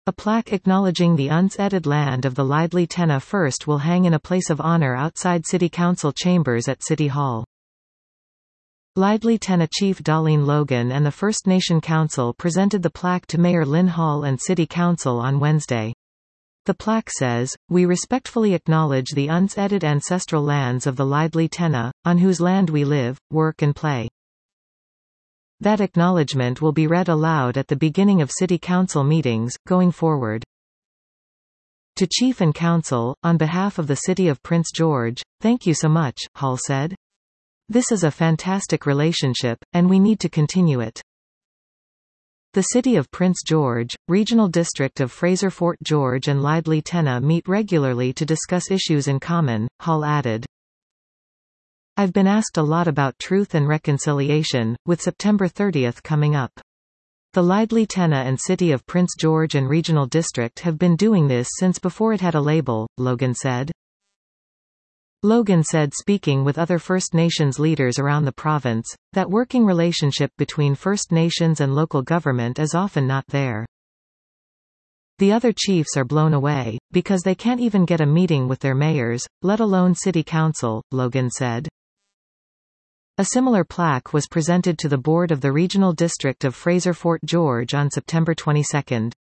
A plaque acknowledging the unceded land of the Leidli Tena First will hang in a place of honor outside City Council chambers at City Hall. Leidli Tena Chief Darlene Logan and the First Nation Council presented the plaque to Mayor Lynn Hall and City Council on Wednesday. The plaque says, "We respectfully acknowledge the unceded ancestral lands of the Leidli Tena, on whose land we live, work and play." That acknowledgement will be read aloud at the beginning of City Council meetings, going forward. To Chief and Council, on behalf of the City of Prince George, thank you so much, Hall said. This is a fantastic relationship, and we need to continue it. The City of Prince George, Regional District of Fraser-Fort George and Leidli Tena meet regularly to discuss issues in common, Hall added. I've been asked a lot about truth and reconciliation, with September 30th coming up. The Leidli Tena and City of Prince George and Regional District have been doing this since before it had a label, Logan said. Logan said, speaking with other First Nations leaders around the province, that working relationship between First Nations and local government is often not there. The other chiefs are blown away, because they can't even get a meeting with their mayors, let alone City Council, Logan said. A similar plaque was presented to the board of the Regional District of Fraser-Fort George on September 22.